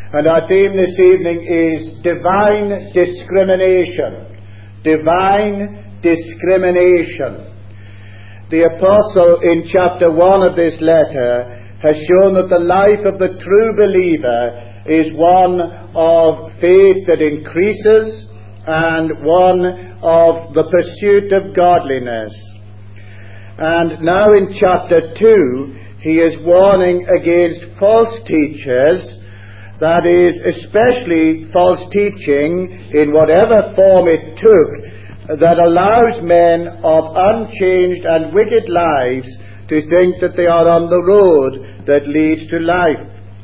And our theme this evening is divine discrimination. Divine discrimination. The apostle in chapter 1 of this letter has shown that the life of the true believer is one of faith that increases and one of the pursuit of godliness. And now in chapter 2, he is warning against false teachers, that is, especially false teaching in whatever form it took, that allows men of unchanged and wicked lives to think that they are on the road that leads to life.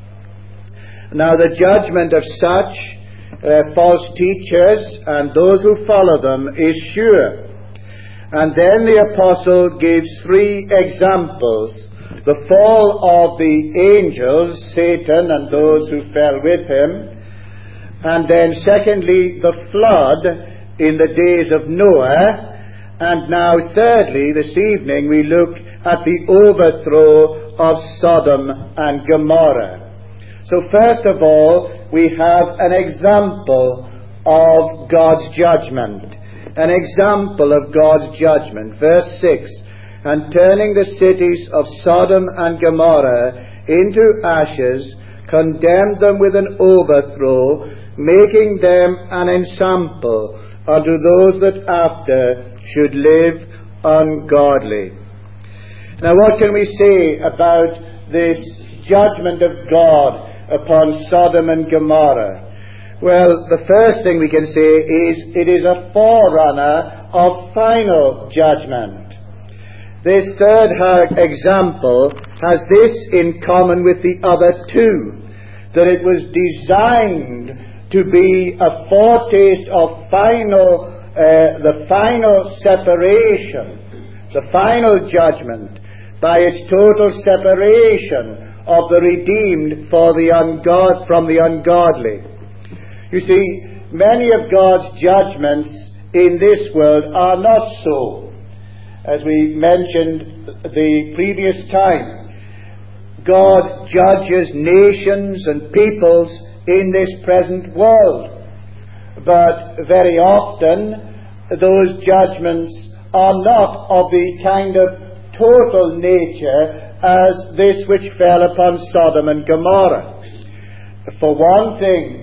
Now the judgment of such false teachers and those who follow them is sure. And then the apostle gives 3 examples: the fall of the angels, Satan and those who fell with him, and then secondly the flood in the days of Noah, and now thirdly this evening we look at the overthrow of Sodom and Gomorrah. So first of all we have an example of God's judgment. An example of God's judgment. Verse 6, "And turning the cities of Sodom and Gomorrah into ashes, condemned them with an overthrow, making them an ensample unto those that after should live ungodly." Now what can we say about this judgment of God upon Sodom and Gomorrah? Well, the first thing we can say is it is a forerunner of final judgment. This third example has this in common with the other 2, that it was designed to be a foretaste of the final separation, the final judgment, by its total separation of the redeemed from the ungodly. You see, many of God's judgments in this world are not so. As we mentioned the previous time, God judges nations and peoples in this present world. But very often, those judgments are not of the kind of total nature as this which fell upon Sodom and Gomorrah. For one thing,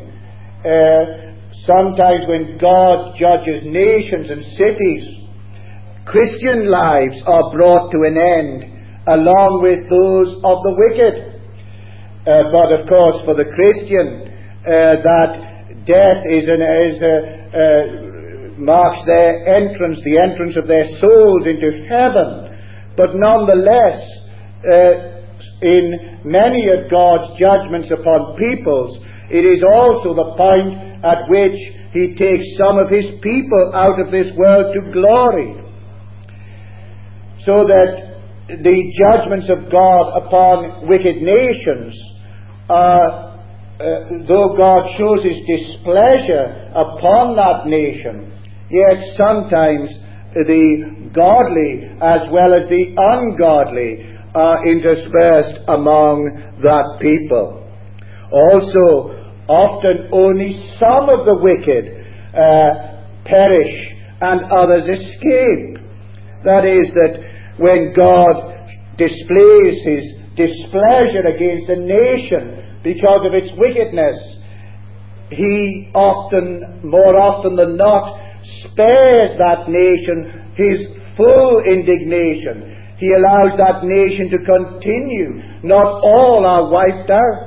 sometimes when God judges nations and cities, Christian lives are brought to an end along with those of the wicked. But of course for the Christian, that death marks their entrance, the entrance of their souls into heaven. But nonetheless, in many of God's judgments upon peoples, it is also the point at which he takes some of his people out of this world to glory. So that the judgments of God upon wicked nations are, though God shows his displeasure upon that nation, yet sometimes the godly as well as the ungodly are interspersed among that people. Also, often only some of the wicked perish and others escape. That is, that when God displays his displeasure against a nation because of its wickedness, he more often than not, spares that nation his full indignation. He allows that nation to continue. Not all are wiped out.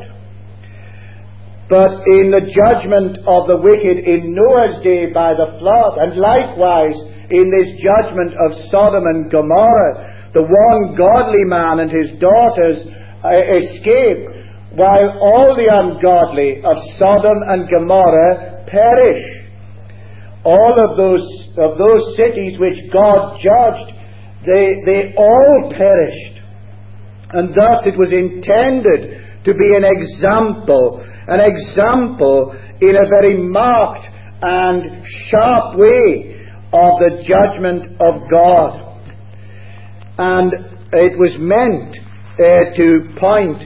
But in the judgment of the wicked in Noah's day by the flood, and likewise in this judgment of Sodom and Gomorrah, the one godly man and his daughters escape, while all the ungodly of Sodom and Gomorrah perish. All of those cities which God judged, they all perished. And thus it was intended to be an example in a very marked and sharp way of the judgment of God. And it was meant to point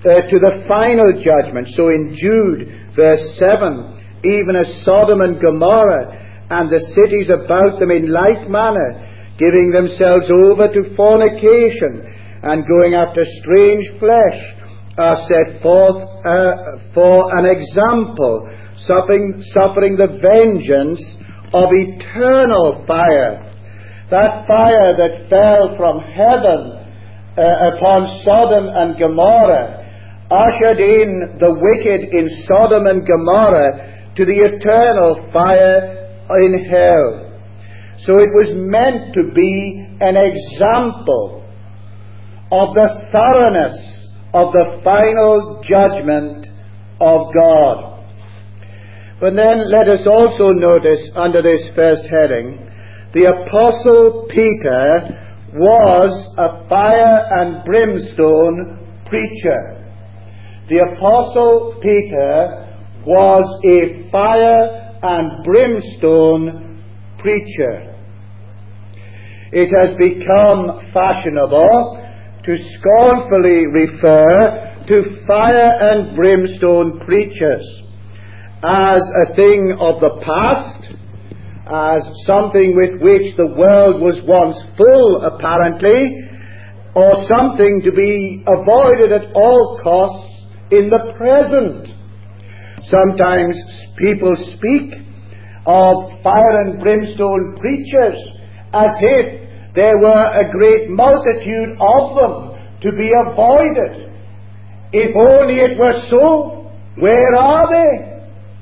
to the final judgment. So in Jude, verse 7, even as Sodom and Gomorrah and the cities about them in like manner, giving themselves over to fornication and going after strange flesh, are set forth for an example, suffering the vengeance of eternal fire. That fire that fell from heaven upon Sodom and Gomorrah ushered in the wicked in Sodom and Gomorrah to the eternal fire in hell. So it was meant to be an example of the thoroughness of the final judgment of God. But then let us also notice under this first heading, the Apostle Peter was a fire and brimstone preacher. The Apostle Peter was a fire and brimstone preacher. It has become fashionable to scornfully refer to fire and brimstone preachers as a thing of the past, as something with which the world was once full, apparently, or something to be avoided at all costs in the present. Sometimes people speak of fire and brimstone preachers as if there were a great multitude of them to be avoided. If only it were so. Where are they?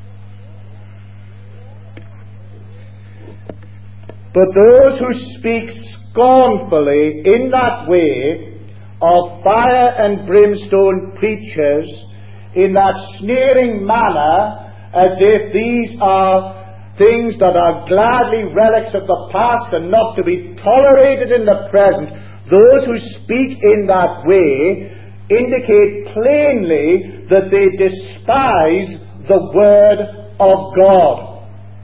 But those who speak scornfully in that way of fire and brimstone preachers, in that sneering manner, as if these are things that are gladly relics of the past and not to be tolerated in the present, those who speak in that way indicate plainly that they despise the Word of God.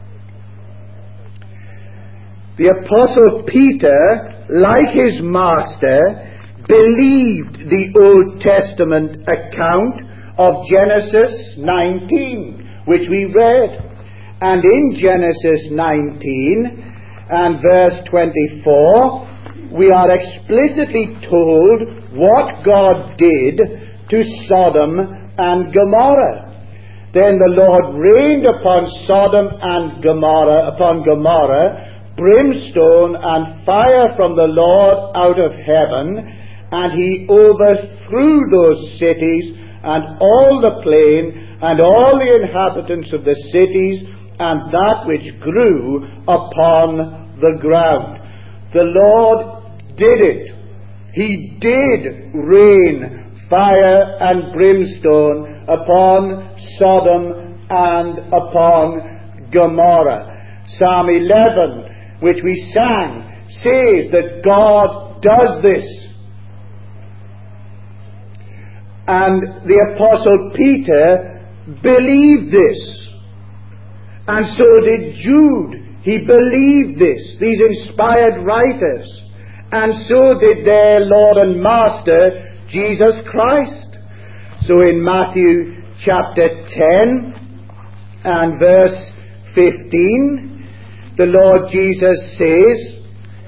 The Apostle Peter, like his master, believed the Old Testament account of Genesis 19, which we read. And in Genesis 19 and verse 24, we are explicitly told what God did to Sodom and Gomorrah. Then the Lord rained upon Sodom and Gomorrah, brimstone and fire from the Lord out of heaven, and he overthrew those cities and all the plain and all the inhabitants of the cities and that which grew upon the ground. The Lord did it. He did rain fire and brimstone upon Sodom and upon Gomorrah. Psalm 11, which we sang, says that God does this. And the Apostle Peter believed this. And so did Jude. He believed this, these inspired writers. And so did their Lord and Master, Jesus Christ. So in Matthew chapter 10 and verse 15, the Lord Jesus says,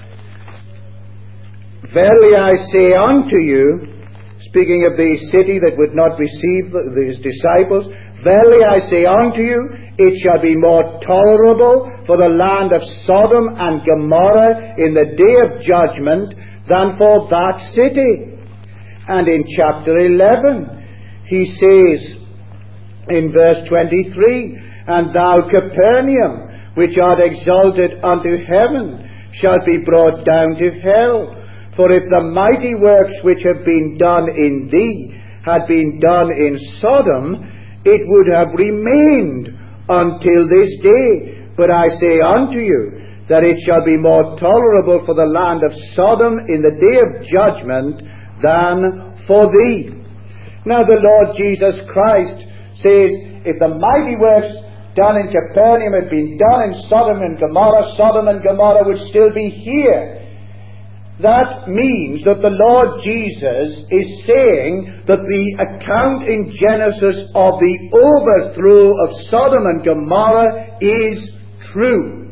"Verily I say unto you," speaking of the city that would not receive his disciples, "Verily I say unto you, it shall be more tolerable for the land of Sodom and Gomorrah in the day of judgment than for that city." And in chapter 11, he says in verse 23, "And thou, Capernaum, which art exalted unto heaven, shalt be brought down to hell. For if the mighty works which have been done in thee had been done in Sodom, it would have remained until this day. But I say unto you, that it shall be more tolerable for the land of Sodom in the day of judgment than for thee." Now the Lord Jesus Christ says, if the mighty works done in Capernaum had been done in Sodom and Gomorrah would still be here. That means that the Lord Jesus is saying that the account in Genesis of the overthrow of Sodom and Gomorrah is true.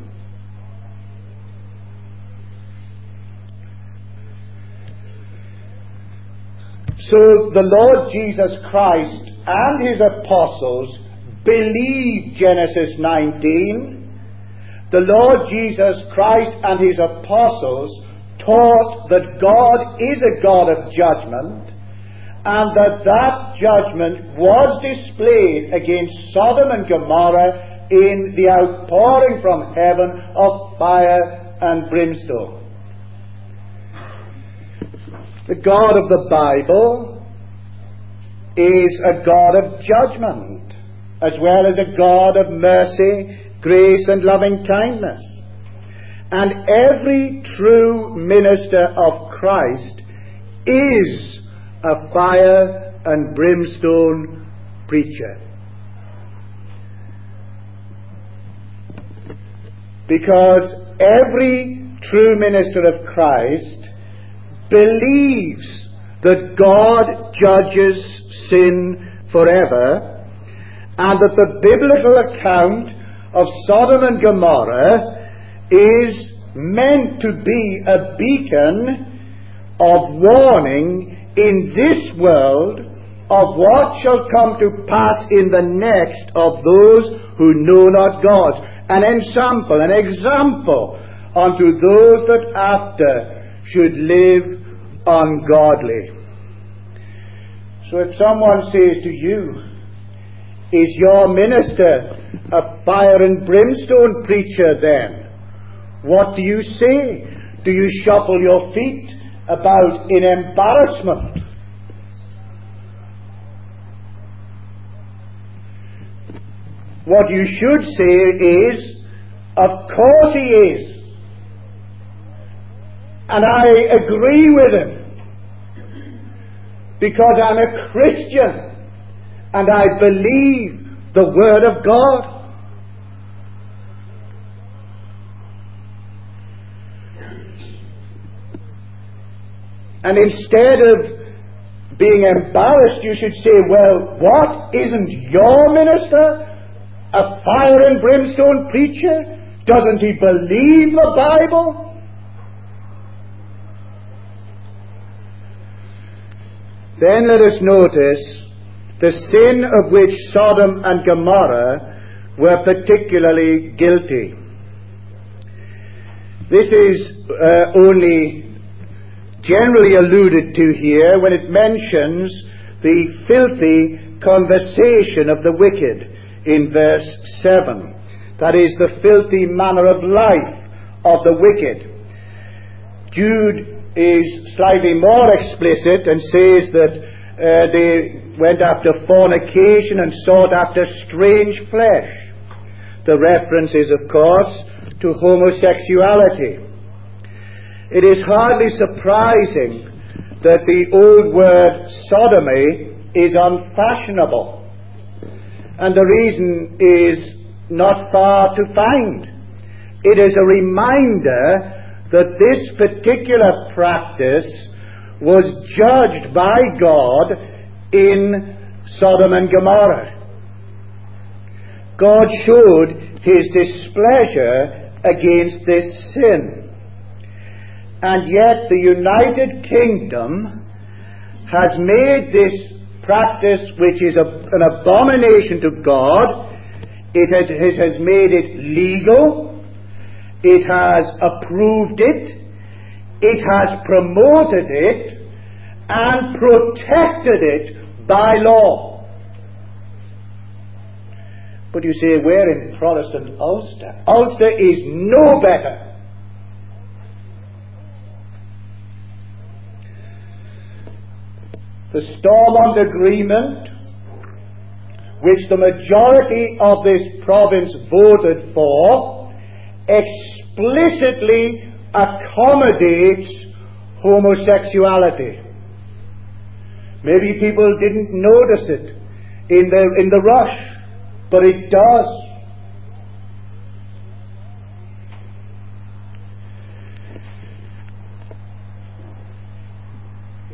So the Lord Jesus Christ and his apostles believed Genesis 19. The Lord Jesus Christ and his apostles taught that God is a God of judgment, and that judgment was displayed against Sodom and Gomorrah in the outpouring from heaven of fire and brimstone. The God of the Bible is a God of judgment, as well as a God of mercy, grace, and loving kindness. And every true minister of Christ is a fire and brimstone preacher. Because every true minister of Christ believes that God judges sin forever, and that the biblical account of Sodom and Gomorrah is meant to be a beacon of warning in this world of what shall come to pass in the next of those who know not God. An ensample, an example unto those that after should live ungodly. So if someone says to you, is your minister a fire and brimstone preacher then? What do you say? Do you shuffle your feet about in embarrassment? What you should say is, of course he is. And I agree with him, because I'm a Christian and I believe the Word of God. And instead of being embarrassed, you should say, well, what? Isn't your minister a fire and brimstone preacher? Doesn't he believe the Bible? Then let us notice the sin of which Sodom and Gomorrah were particularly guilty. This is only generally alluded to here when it mentions the filthy conversation of the wicked in verse 7. That is, the filthy manner of life of the wicked. Jude is slightly more explicit and says that they went after fornication and sought after strange flesh. The reference is, of course, to homosexuality. It is hardly surprising that the old word sodomy is unfashionable. And the reason is not far to find. It is a reminder that this particular practice was judged by God in Sodom and Gomorrah. God showed his displeasure against this sin. And yet the United Kingdom has made this practice, which is an abomination to God, it has made it legal, it has approved it, it has promoted it, and protected it by law. But you say, we're in Protestant Ulster. Ulster is no better. The Stormont Agreement, which the majority of this province voted for, explicitly accommodates homosexuality. Maybe people didn't notice it in the rush, but it does.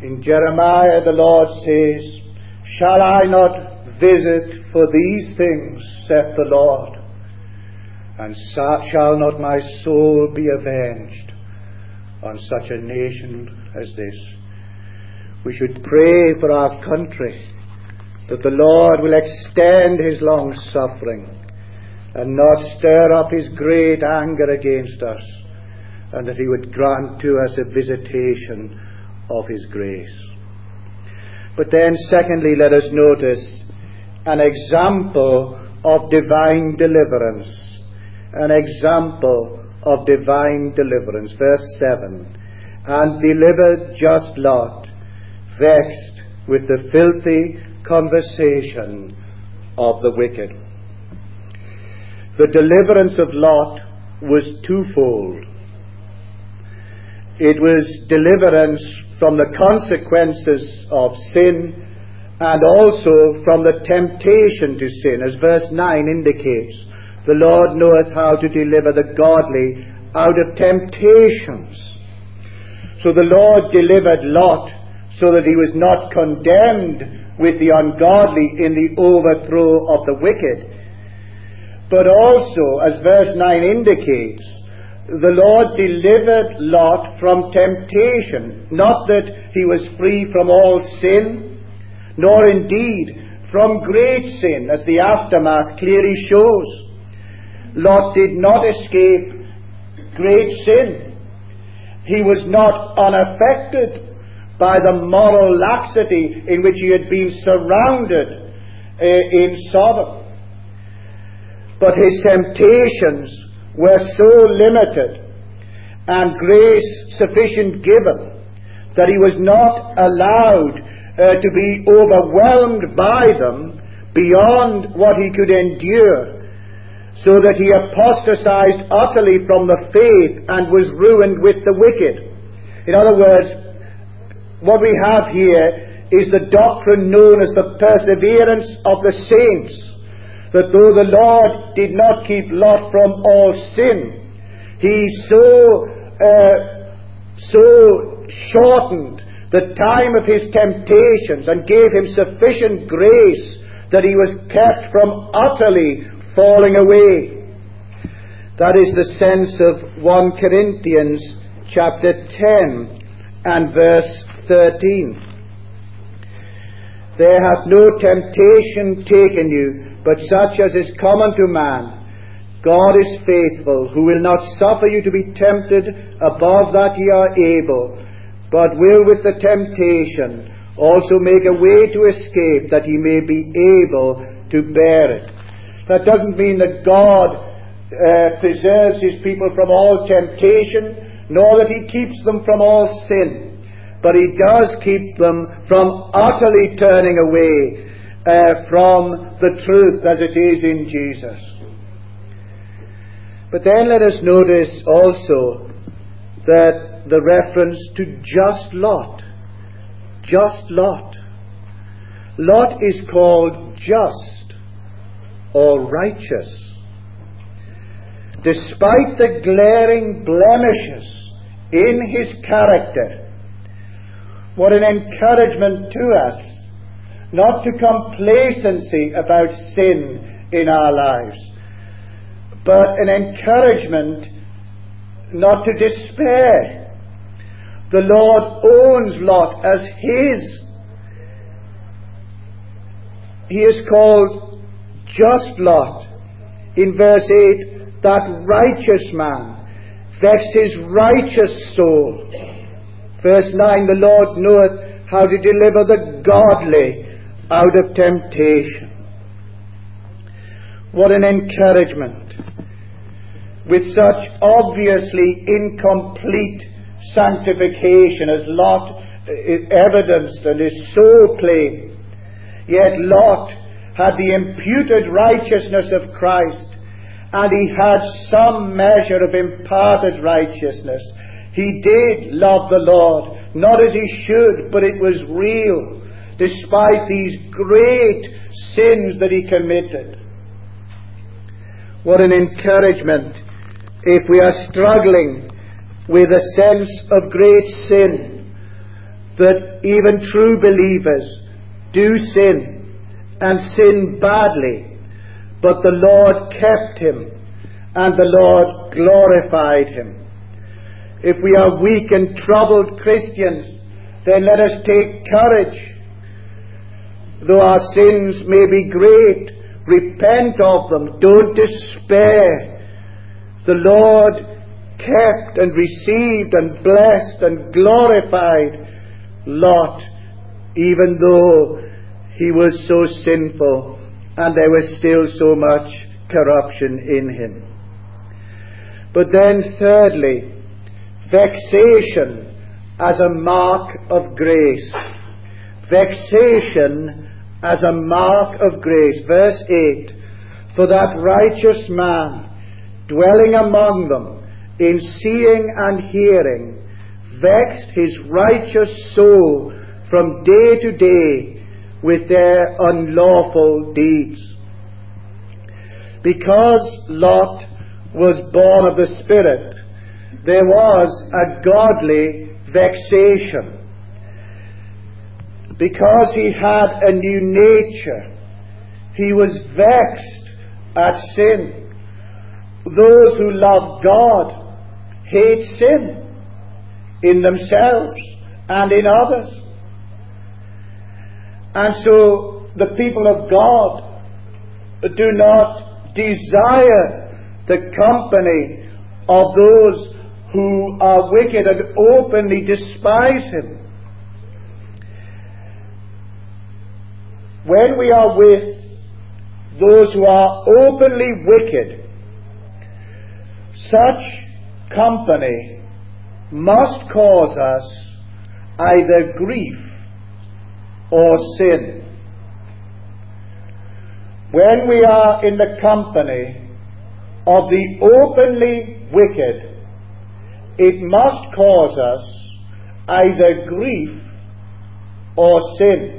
In Jeremiah the Lord says, "Shall I not visit for these things, saith the Lord? And shall not my soul be avenged on such a nation as this?" We should pray for our country, that the Lord will extend his long suffering and not stir up his great anger against us, and that he would grant to us a visitation of his grace. But then secondly, let us notice an example of divine deliverance. An example of divine deliverance. Verse 7. "And delivered just Lot, vexed with the filthy conversation of the wicked." The deliverance of Lot was twofold. It was deliverance from the consequences of sin, and also from the temptation to sin. As verse 9 indicates, the Lord knoweth how to deliver the godly out of temptations. So the Lord delivered Lot so that he was not condemned with the ungodly in the overthrow of the wicked. But also, as verse 9 indicates, the Lord delivered Lot from temptation. Not that he was free from all sin, nor indeed from great sin, as the aftermath clearly shows. Lot did not escape great sin. He was not unaffected by the moral laxity in which he had been surrounded in Sodom. But his temptations were so limited and grace sufficient given that he was not allowed to be overwhelmed by them beyond what he could endure, so that he apostatized utterly from the faith and was ruined with the wicked. In other words, what we have here is the doctrine known as the perseverance of the saints, that though the Lord did not keep Lot from all sin, he so shortened the time of his temptations and gave him sufficient grace that he was kept from utterly falling away. That is the sense of 1 Corinthians chapter 10 and verse 13. "There hath no temptation taken you, but such as is common to man. God is faithful, who will not suffer you to be tempted above that ye are able, but will with the temptation also make a way to escape, that ye may be able to bear it." That doesn't mean that God preserves his people from all temptation, nor that he keeps them from all sin. But he does keep them from utterly turning away from the truth as it is in Jesus. But then let us notice also that the reference to just Lot. Just Lot. Lot is called just or righteous. Despite the glaring blemishes in his character, what an encouragement to us, not to complacency about sin in our lives, but an encouragement not to despair. The Lord owns Lot as his. He is called just Lot. In verse 8, that righteous man vexed his righteous soul. Verse 9, the Lord knoweth how to deliver the godly out of temptation. What an encouragement. With such obviously incomplete sanctification as Lot evidenced and is so plain, yet Lot had the imputed righteousness of Christ, and he had some measure of imparted righteousness. He did love the Lord, not as he should, but it was real, despite these great sins that he committed. What an encouragement if we are struggling with a sense of great sin, that even true believers do sin, and sin badly, but the Lord kept him, and the Lord glorified him. If we are weak and troubled Christians, then let us take courage. Though our sins may be great, repent of them. Don't despair. The Lord kept and received and blessed and glorified Lot, even though he was so sinful and there was still so much corruption in him. But then thirdly, vexation as a mark of grace. Vexation as a mark of grace. Verse 8, for that righteous man dwelling among them in seeing and hearing vexed his righteous soul from day to day with their unlawful deeds. Because Lot was born of the Spirit, there was a godly vexation. Because he had a new nature, he was vexed at sin. Those who love God hate sin in themselves and in others. And so the people of God do not desire the company of those who are wicked and openly despise him. When we are with those who are openly wicked, such company must cause us either grief or sin. When we are in the company of the openly wicked, it must cause us either grief or sin.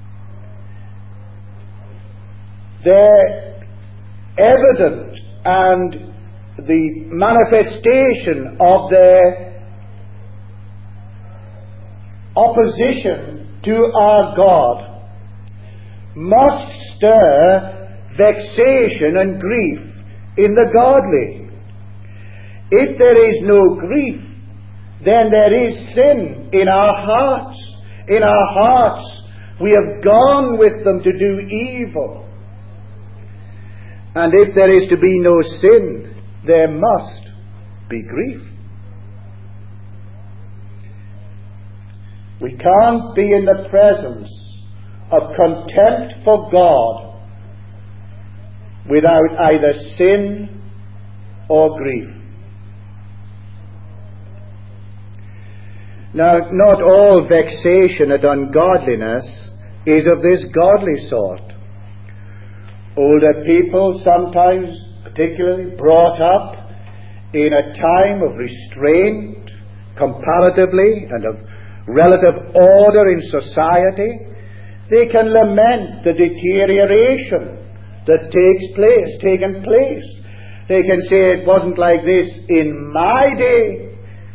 Their evident and the manifestation of their opposition to our God must stir vexation and grief in the godly. If there is no grief, then there is sin in our hearts. In our hearts, we have gone with them to do evil. And if there is to be no sin, there must be grief. We can't be in the presence of contempt for God without either sin or grief. Now, not all vexation and ungodliness is of this godly sort. Older people, sometimes particularly brought up in a time of restraint, comparatively, and of relative order in society, they can lament the deterioration that taken place. They can say it wasn't like this in my day.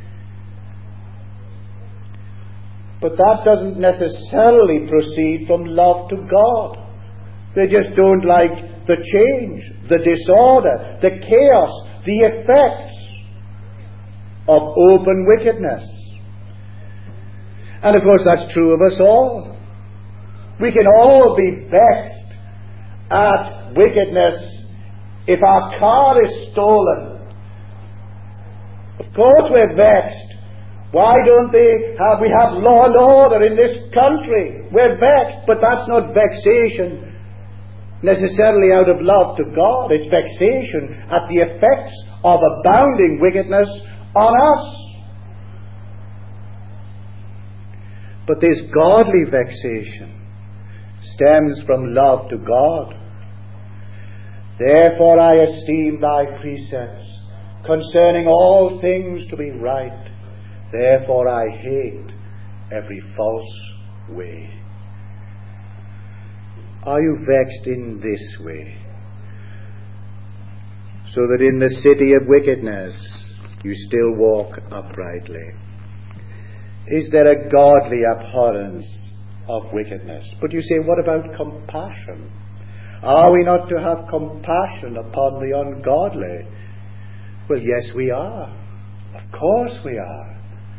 But that doesn't necessarily proceed from love to God. They just don't like the change, the disorder, the chaos, the effects of open wickedness. And of course that's true of us all. We can all be vexed at wickedness if our car is stolen. Of course we're vexed. Why don't we have law and order in this country? We're vexed, but that's not vexation necessarily out of love to God. It's vexation at the effects of abounding wickedness on us. But this godly vexation stems from love to God. Therefore I esteem thy precepts concerning all things to be right. Therefore I hate every false way. Are you vexed in this way? So that in the city of wickedness you still walk uprightly. is there a godly abhorrence of wickedness. But you say, what about compassion? Are we not to have compassion upon the ungodly? Well, yes, we are. Of course we are.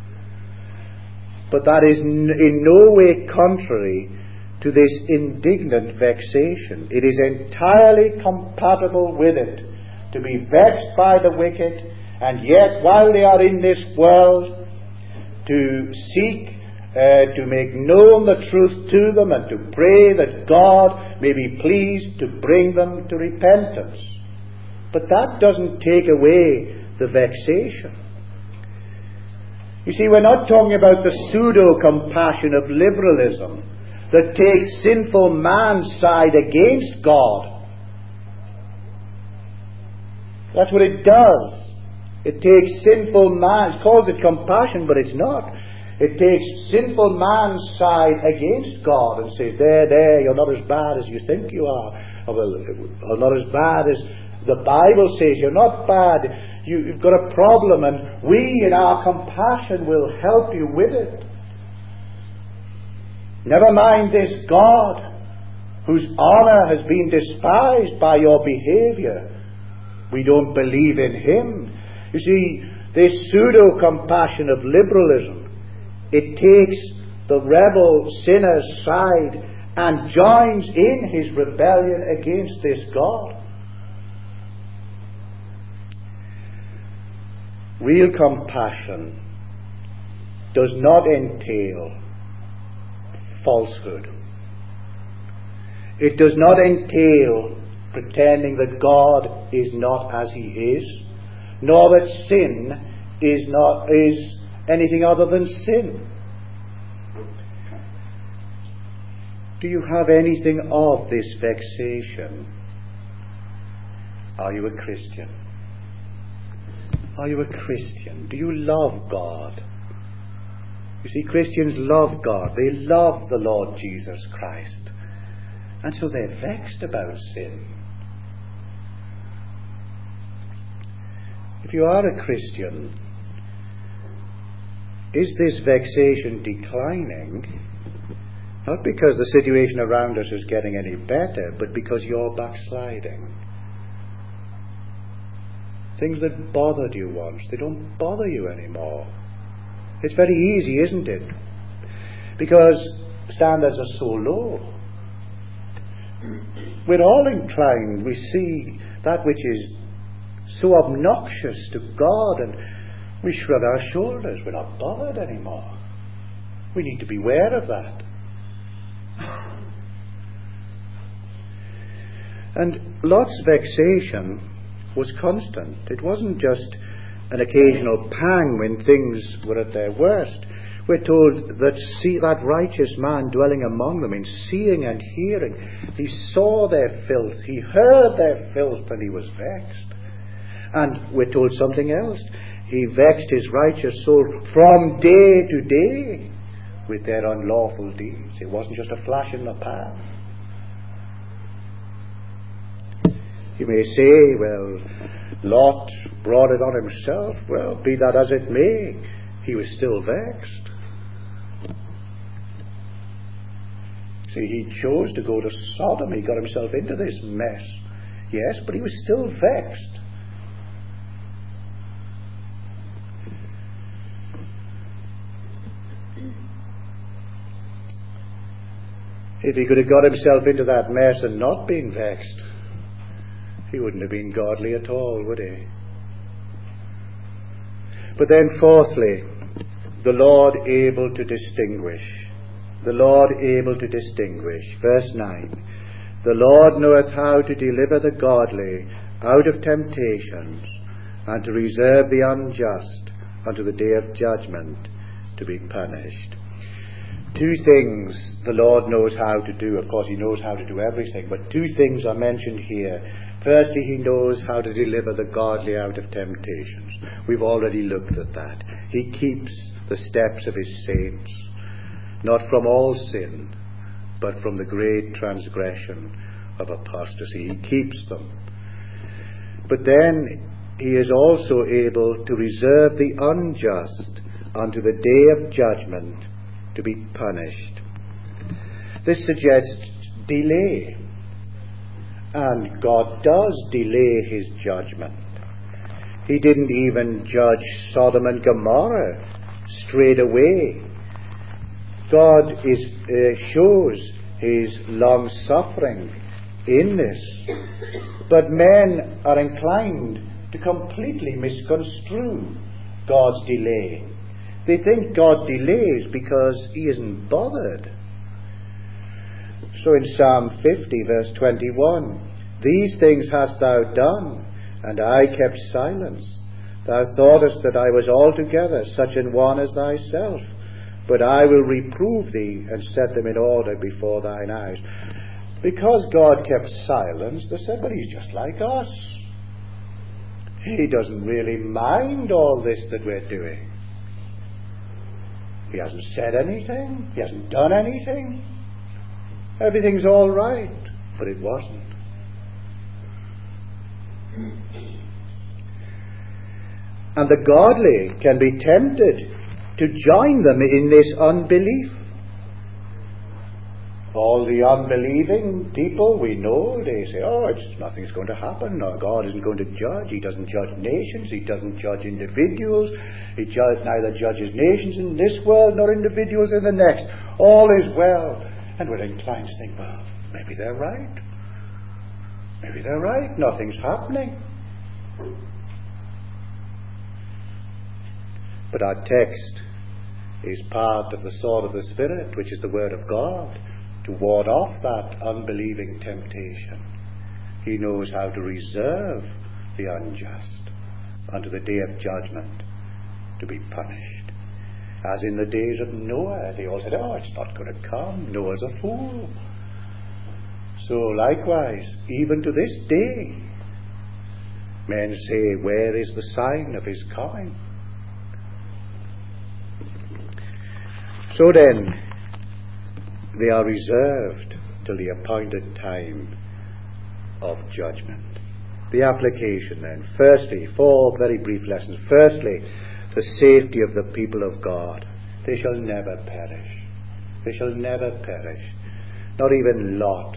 But that is in no way contrary to this indignant vexation. It is entirely compatible with it to be vexed by the wicked, and yet while they are in this world, to seek to make known the truth to them and to pray that God may be pleased to bring them to repentance. But that doesn't take away the vexation. You see, we're not talking about the pseudo-compassion of liberalism that takes sinful man's side against God. That's what it does. It takes sinful man, it calls it compassion, but it's not. It takes sinful man's side against God and says, there, you're not as bad as you think you are. Or not as bad as the Bible says. You're not bad. You've got a problem, and we in our compassion will help you with it. Never mind this God whose honor has been despised by your behavior. We don't believe in him. You see, this pseudo-compassion of liberalism, it takes the rebel sinner's side and joins in his rebellion against this God. Real compassion does not entail falsehood. It does not entail pretending that God is not as he is, nor that sin is anything other than sin. Do you have anything of this vexation? Are you a Christian? Are you a Christian? Do you love God? You see, Christians love God. They love the Lord Jesus Christ. And so they're vexed about sin. If you are a Christian, is this vexation declining? Not because the situation around us is getting any better, but because you're backsliding. Things that bothered you once, they don't bother you anymore. It's very easy, isn't it? Because standards are so low. We're all inclined, we see that which is so obnoxious to God, and we shrug our shoulders. We're not bothered anymore. We need to beware of that. And Lot's vexation was constant. It wasn't just an occasional pang when things were at their worst. We're told that that righteous man dwelling among them, in seeing and hearing, he saw their filth, he heard their filth, and he was vexed. And we're told something else. He vexed his righteous soul from day to day with their unlawful deeds. It wasn't just a flash in the pan. You may say, well, Lot brought it on himself. Well, be that as it may, he was still vexed. See, he chose to go to Sodom. He got himself into this mess. Yes, but he was still vexed. If he could have got himself into that mess and not been vexed, he wouldn't have been godly at all, would he? But then fourthly, the Lord able to distinguish. The Lord able to distinguish. Verse 9. The Lord knoweth how to deliver the godly out of temptations, and to reserve the unjust unto the day of judgment to be punished. Two things the Lord knows how to do. Of course, he knows how to do everything, but two things are mentioned here. Firstly, he knows how to deliver the godly out of temptations. We've already looked at that. He keeps the steps of his saints, not from all sin, but from the great transgression of apostasy. He keeps them. But then he is also able to reserve the unjust unto the day of judgment to be punished. This suggests delay. And God does delay his judgment. He didn't even judge Sodom and Gomorrah straight away. God shows his long suffering in this. But men are inclined to completely misconstrue God's delay. They think God delays because he isn't bothered. So in Psalm 50 verse 21, these things hast thou done, and I kept silence. Thou thoughtest that I was altogether such an one as thyself, but I will reprove thee and set them in order before thine eyes. Because God kept silence, they said, but he's just like us. He doesn't really mind all this that we're doing. He hasn't said anything. He hasn't done anything. Everything's all right. But it wasn't. And the godly can be tempted to join them in this unbelief. All the unbelieving people we know, they say, nothing's going to happen. No, God isn't going to judge. He doesn't judge nations. He doesn't judge individuals. He neither judges nations in this world nor individuals in the next. All is well. And we're inclined to think, well, maybe they're right. Maybe they're right. Nothing's happening. But our text is part of the sword of the Spirit, which is the Word of God, to ward off that unbelieving temptation. He knows how to reserve the unjust unto the day of judgment to be punished. As in the days of Noah, they all said, it's not going to come. Noah's a fool. So likewise, even to this day, men say, where is the sign of his coming? So then, they are reserved till the appointed time of judgment. The application then. Firstly, 4 very brief lessons. Firstly, the safety of the people of God. They shall never perish. They shall never perish. Not even Lot.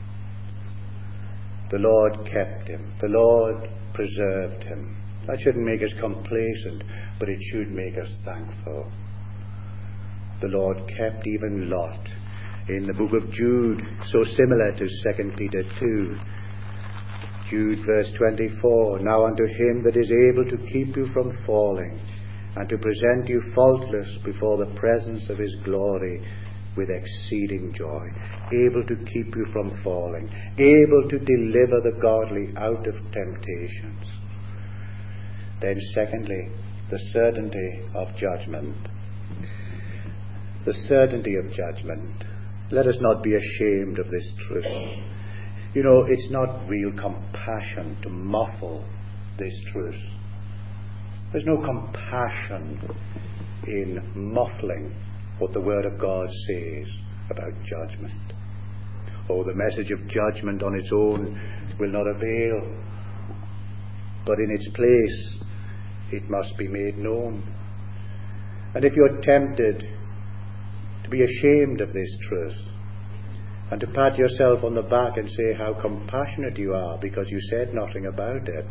The Lord kept him. The Lord preserved him. That shouldn't make us complacent, but it should make us thankful. The Lord kept even Lot. In the book of Jude, so similar to 2 Peter 2, Jude verse 24, now unto him that is able to keep you from falling, and to present you faultless before the presence of his glory with exceeding joy, able to keep you from falling, able to deliver the godly out of temptations. Then secondly, the certainty of judgment. The certainty of judgment. Let us not be ashamed of this truth. You know, it's not real compassion to muffle this truth. There's no compassion in muffling what the Word of God says about judgment. The message of judgment on its own will not avail, but in its place it must be made known. And if you're tempted to be ashamed of this truth, and to pat yourself on the back and say how compassionate you are because you said nothing about it,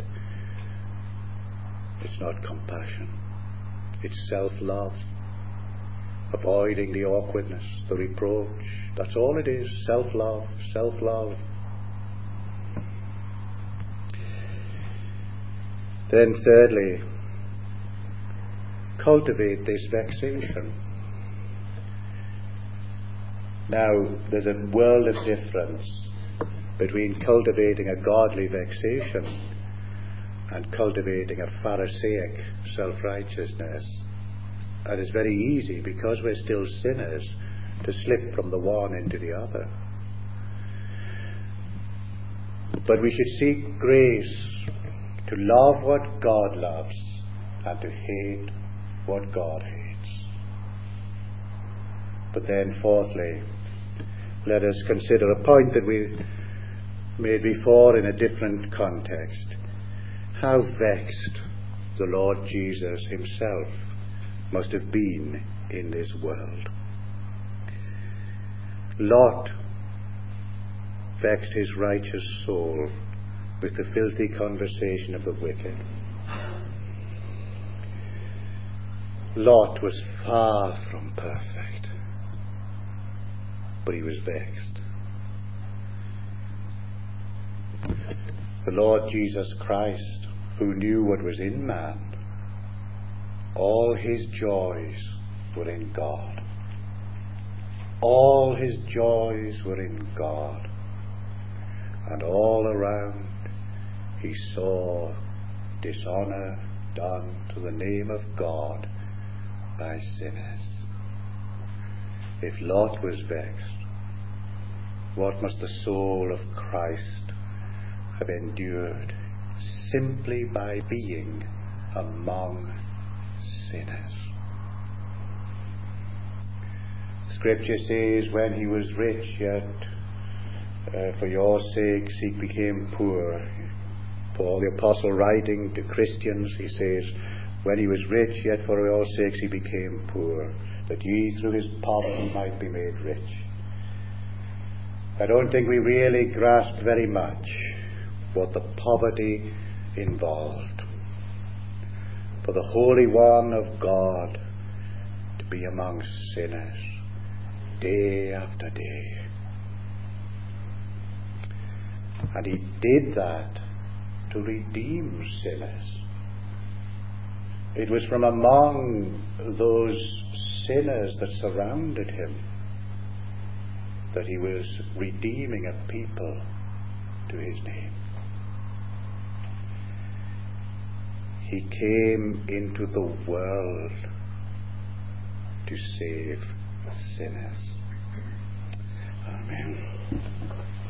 it's not compassion. It's self-love. Avoiding the awkwardness, the reproach. That's all it is. Self-love. Self-love. Then thirdly, cultivate this vexation. Now, there's a world of difference between cultivating a godly vexation and cultivating a Pharisaic self-righteousness. And it's very easy, because we're still sinners, to slip from the one into the other. But we should seek grace to love what God loves and to hate what God hates. But then fourthly, let us consider a point that we made before in a different context. How vexed the Lord Jesus himself must have been in this world. Lot vexed his righteous soul with the filthy conversation of the wicked. Lot was far from perfect, but he was vexed. The Lord Jesus Christ, who knew what was in man, all his joys were in God. All his joys were in God. And all around he saw dishonour done to the name of God by sinners. If Lot was vexed, what must the soul of Christ have endured simply by being among sinners? Scripture says, when he was rich, yet for your sakes he became poor. Paul the Apostle, writing to Christians, he says, when he was rich, yet for your sakes he became poor, that ye through his poverty might be made rich. I don't think we really grasped very much what the poverty involved. For the Holy One of God to be among sinners day after day. And he did that to redeem sinners. It was from among those sinners that surrounded him that he was redeeming a people to his name. He came into the world to save sinners. Amen.